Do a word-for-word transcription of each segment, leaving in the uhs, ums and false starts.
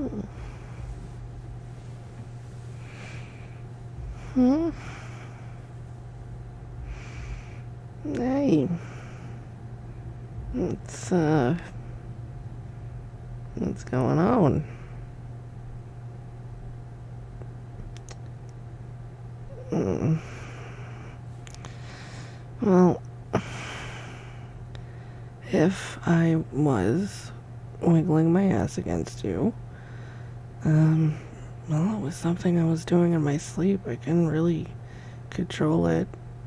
Hmm? Hey. What's, uh... What's going on? Mm. Well... If I was wiggling my ass against you, um... well, it was something I was doing in my sleep. I couldn't really control it.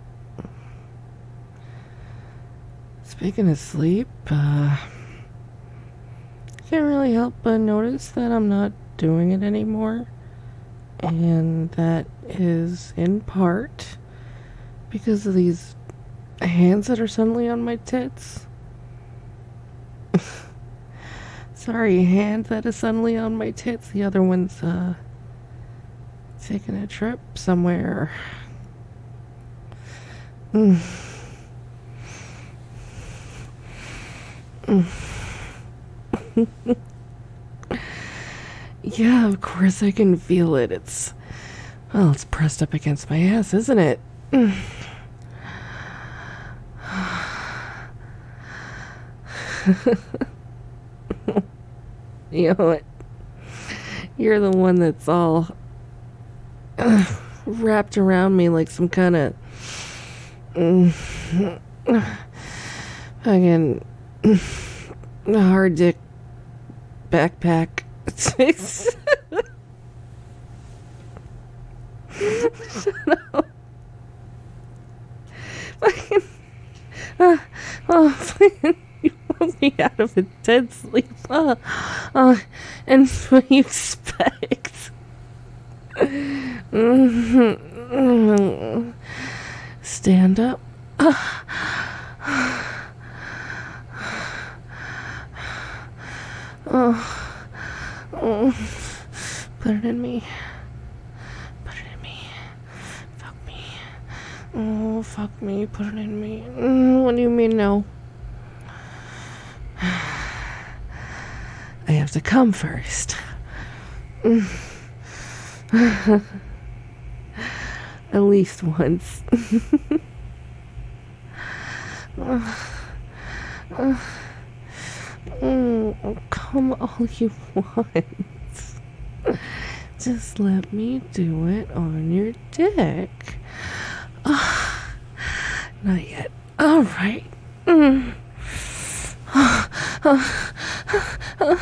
Speaking of sleep, uh, I can't really help but notice that I'm not doing it anymore. And that is in part because of these hands that are suddenly on my tits. Sorry, hand that is suddenly on my tits. The other one's, uh, taking a trip somewhere. Mm. Yeah, of course I can feel it. It's, well, it's pressed up against my ass, isn't it? Mm. You know what? You're the one that's all uh, wrapped around me like some kind of mm, fucking hard dick backpack. Shut up. Fucking, uh, oh, fucking, you pulled me out of a dead sleep. Uh, uh, and what do you expect? Stand up. Oh, oh, put it in me. Put it in me. Fuck me. Oh, fuck me. Put it in me. Mm, what do you mean no? I have to come first. At least once. uh, uh, oh, come all you want. Just let me do it on your dick. Uh, not yet. All right. Mm. Uh, uh, uh,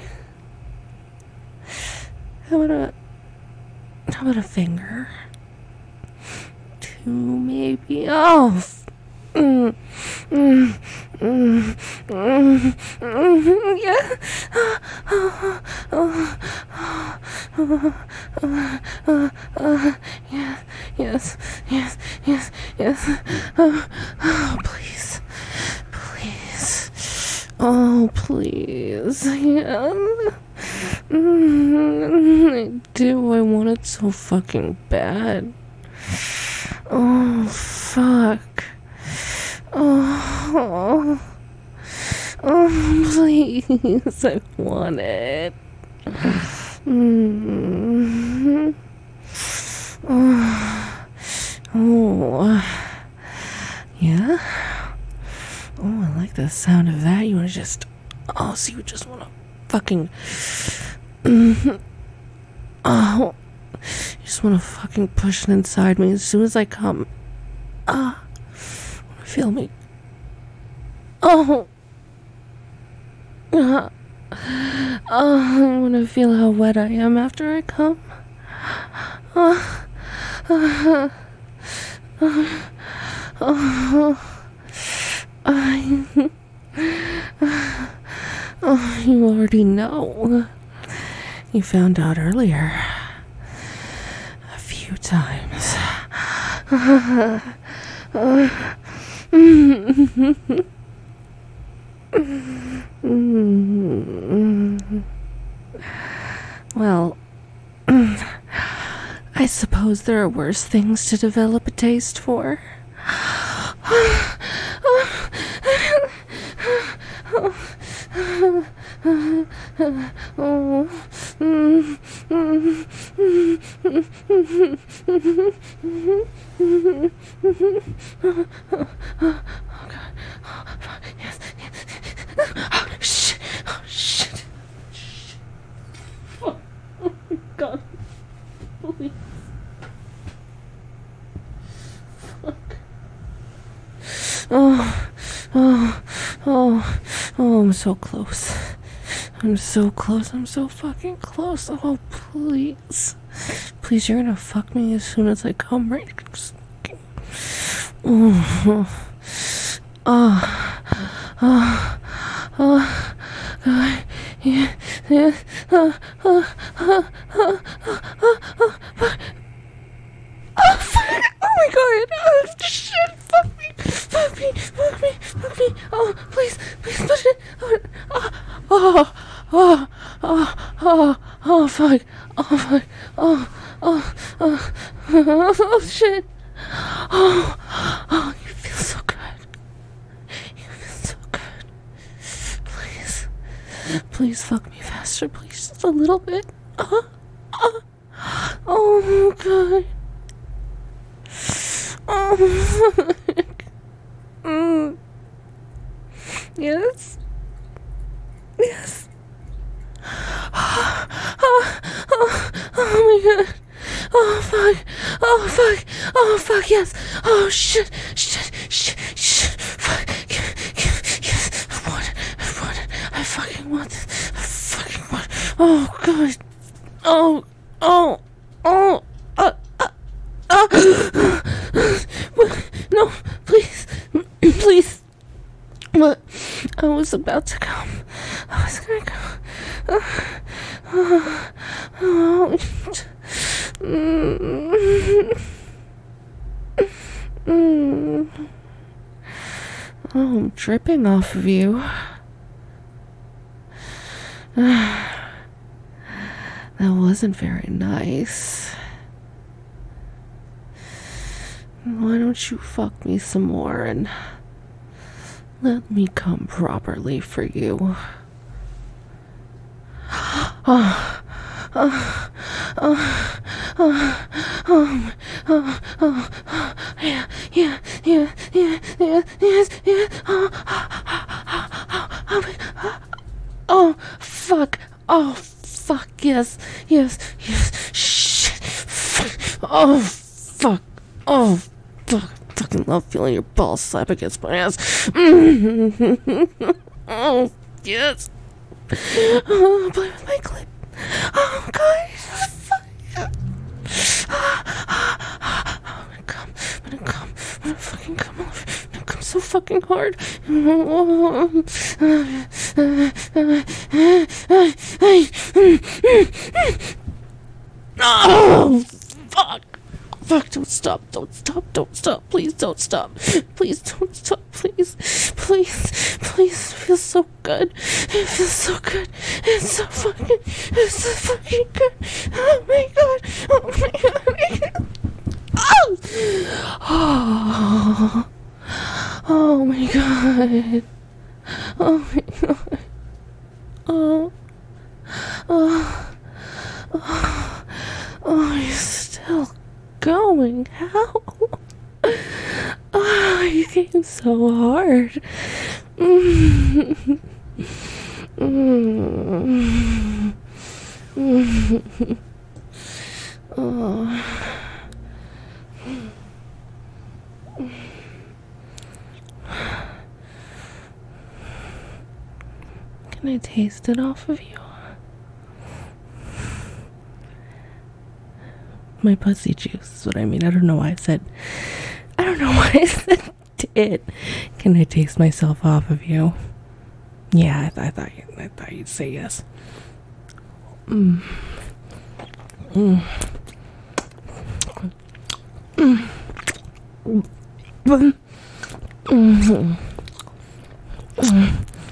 how about a how about a finger? Two maybe. Oh. Mm, mm, mm, mm, mm, yeah. Uh, uh, uh, uh, uh, uh, yeah, yes, yes, yes, yes. Uh, oh, please, please. Oh, please. Yeah. Mm, I do. I want it so fucking bad. Oh, fuck. Oh, oh, please, I want it. Mm. Oh, oh, yeah. Oh, I like the sound of that. You want to just, oh, so you just want to fucking, mm, oh, you just want to fucking push it inside me as soon as I come. Ah. Feel me. Oh. Uh, oh, I want to feel how wet I am after I come. Oh. Uh, uh, oh. I, oh, you already know. You found out earlier. A few times. Uh, uh, well, I suppose there are worse things to develop a taste for. Oh, God. Oh, fuck. Yes. Yes. Oh, shit. Oh, shit. Shit. Oh, oh my God. Please. Fuck. Oh, oh, oh, oh, I'm so close. I'm so close. I'm so fucking close. Oh, please. Please, you're gonna fuck me as soon as I come, right? Oh, oh, oh, oh, God. Yeah, yeah. Oh, oh, oh, oh, oh, oh, oh, fuck. Oh, fuck. Oh, my God. Oh, shit. Fuck me. Fuck me. Fuck me. Fuck me. Oh, please. Please push it. Oh, oh, oh, oh, oh, oh, fuck. Oh, fuck. Oh, oh, oh, oh, oh, shit. Oh, oh, you feel so good. You feel so good. Please. Please fuck me faster, please. Just a little bit. Uh, uh, oh, God. Oh, fuck. Mm. Yes. Yes. Oh, oh, oh, oh my God. Oh, fuck. Oh, fuck. Oh, fuck, yes. Oh, shit. Shit. Shit. Shit. Fuck. Yes. I want it. I want it. I fucking want this. I fucking want it. Oh, God. Oh. Oh. Oh. Uh. Uh. Uh. No. Please. Please. What? I was about to come. I was gonna go. Oh. Oh. Oh. Mm. Mm. Oh, I'm dripping off of you. That wasn't very nice. Why don't you fuck me some more and let me come properly for you? Oh, oh, oh, oh, oh, oh, oh, oh, yeah, yeah, yeah, yeah, yeah, yes, yeah, oh, oh, oh, oh, oh, oh, fuck, oh, fuck, yes, yes, yes, shit, fuck, oh, fuck, oh, fuck, fucking love feeling your balls slap against my ass, oh, yes. Oh, play with my clip. Oh, God. Fuck. Oh, I'm gonna come. I'm gonna come. I'm gonna fucking come over. I'm gonna come so fucking hard. Oh, fuck. Fuck, don't stop, don't stop, don't stop, please don't stop, please don't stop, please, please, please, it feels so good, it feels so good, it's so fucking, it's so fucking good, oh my God, oh my God, oh my God, oh, oh my God, oh my God, oh, oh, oh, oh, you're still going? How? Oh, you came so hard. Mm. Mm. Mm. Oh. Can I taste it off of you? My pussy juice is what I mean. I don't know why I said I don't know why I said it. Can I taste myself off of you? Yeah, I, th- I thought you, I thought you'd say yes. Mm. Mm. Mm. Mm. Mm. Mm.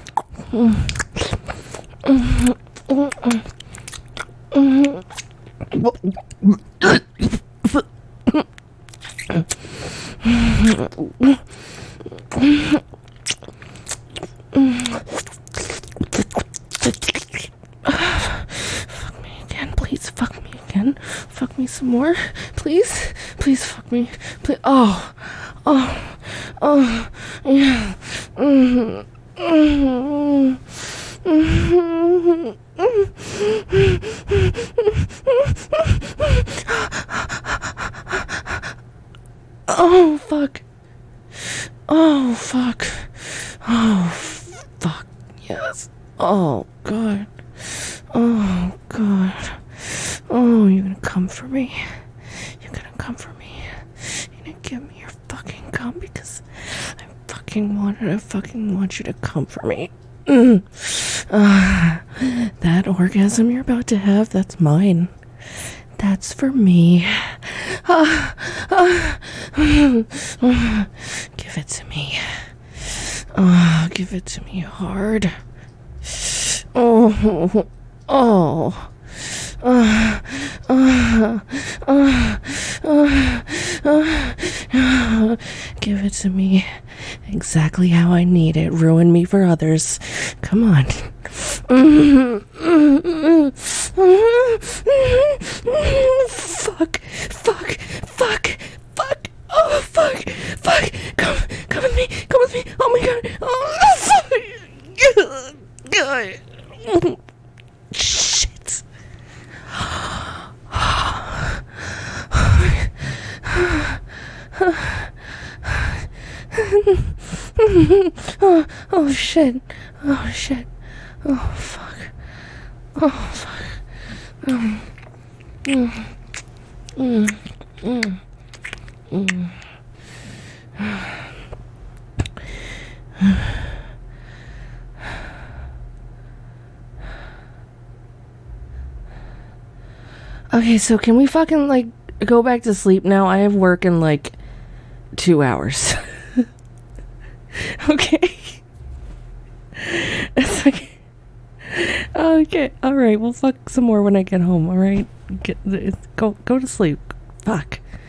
Mm. Mm. Fuck me. fuck me again. Fuck me some more. Please. Please fuck me. Please. Oh. Oh. Oh. Yeah. Mm-hmm. Mm-hmm. Mm-hmm. Oh, fuck. Oh, fuck. Oh, fuck. Yes. Oh, God. Oh, God. Oh, you're gonna come for me. You're gonna come for me. You're gonna give me your fucking cum because I fucking want it. I fucking want you to come for me. Mm. Uh, that orgasm you're about to have, that's mine. That's for me. Uh, uh, uh, give it to me. Oh, give it to me hard. Oh, oh. Uh, uh, uh, uh, uh, uh, give it to me exactly how I need it. Ruin me for others. Come on. Fuck, fuck, fuck, fuck. Oh, fuck, fuck. Come, come with me. Come with me. Oh my god. Oh, fuck. God. Shit. oh, oh shit. Oh shit. Oh fuck. Oh fuck. Um, mm, mm, mm, mm. Okay, so can we fucking like go back to sleep now? I have work in like two hours. Okay. It's like, okay, all right. We'll fuck some more when I get home. All right, get go go to sleep. Fuck.